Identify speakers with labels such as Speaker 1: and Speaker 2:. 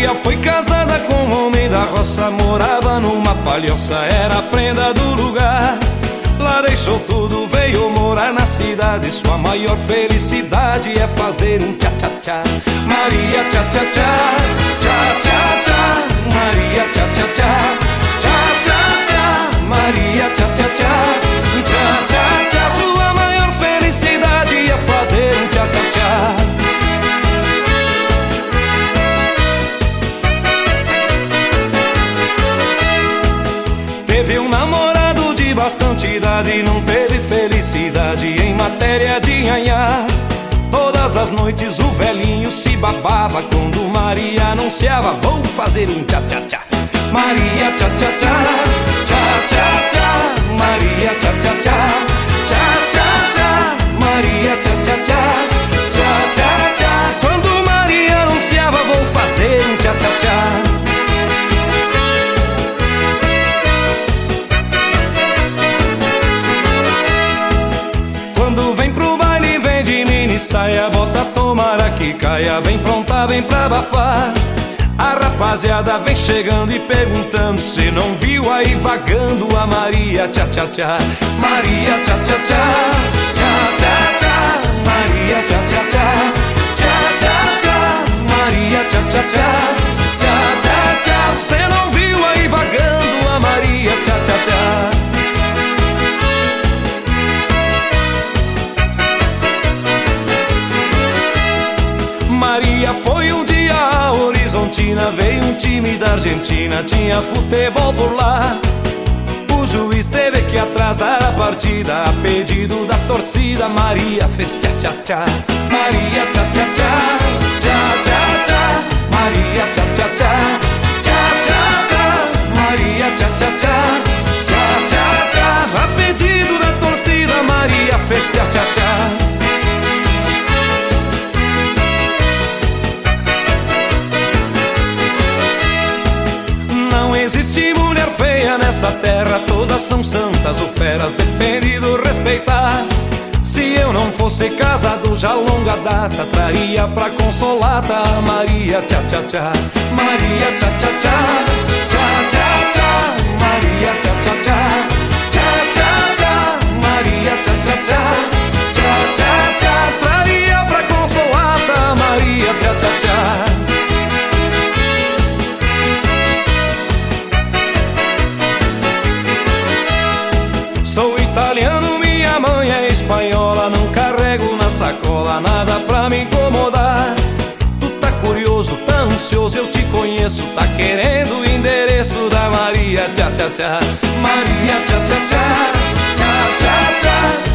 Speaker 1: Maria foi casada com um homem da roça, morava numa palhoça, era a prenda do lugar. Lá deixou tudo, veio morar na cidade. Sua maior felicidade é fazer um tchá-tchá-tchá. Maria tchá-tchá-tchá, tchá-tchá-tchá. Maria tchá-tchá-tchá, tchá-tchá-tchá. Maria tchá-tchá-tchá, tchá-tchá-tchá. Sua maior felicidade é fazer um tchá-tchá-tchá. Teve um namorado de bastante idade, não teve felicidade em matéria de nhanhá. Todas as noites o velhinho se babava quando Maria anunciava: vou fazer um tchá-tchá-tchá. Maria tchá-tchá-tchá, tchá-tchá-tchá. Maria tchá-tchá-tchá, tchá-tchá-tchá. Maria tchá-tchá-tchá, tchá-tchá-tchá. Quando Maria anunciava: vou fazer um tchá-tchá-tchá. Quando vem pro baile, vem de mini saia, bota tomara que caia, vem pronta, vem pra abafar. A rapaziada vem chegando e perguntando: cê não viu aí vagando a Maria tchá-tchá-tchá? Maria tchá-tchá-tchá, tchá-tchá-tchá. Maria tchá-tchá-tchá, tchá-tchá-tchá. Maria tchá-tchá-tchá, tchá-tchá-tchá. Cê não viu aí vagando a Maria tchá-tchá-tchá? Maria foi um dia a Horizontina, veio um time da Argentina, tinha futebol por lá. O juiz teve que atrasar a partida, a pedido da torcida. Maria fez tchá-tchá-tchá. Maria tchá-tchá-tchá, tchá-tchá-tchá. Maria tchá-tchá-tchá, tchá-tchá-tchá. Maria tchá-tchá-tchá, tchá-tchá-tchá. A pedido da torcida, Maria fez tchá-tchá-tchá. Não existe mulher feia nessa terra, todas são santas ou feras, depende do respeitar. Se eu não fosse casado já longa data, traria pra consolata a Maria tchá-tchá-tchá. Maria tchá-tchá-tchá, tchá-tchá-tchá. Maria tchá-tchá-tchá, tchá-tchá-tchá. Maria tchá-tchá-tchá, tchá-tchá-tchá. Traria pra consolata a Maria tchá-tchá-tchá. Sou italiano, minha mãe é espanhola, não carrego na sacola nada pra me incomodar. Tu tá curioso, tá ansioso, eu te conheço, tá querendo o endereço da Maria tchá-tchá-tchá. Maria tchá-tchá-tchá, tchá-tchá-tchá.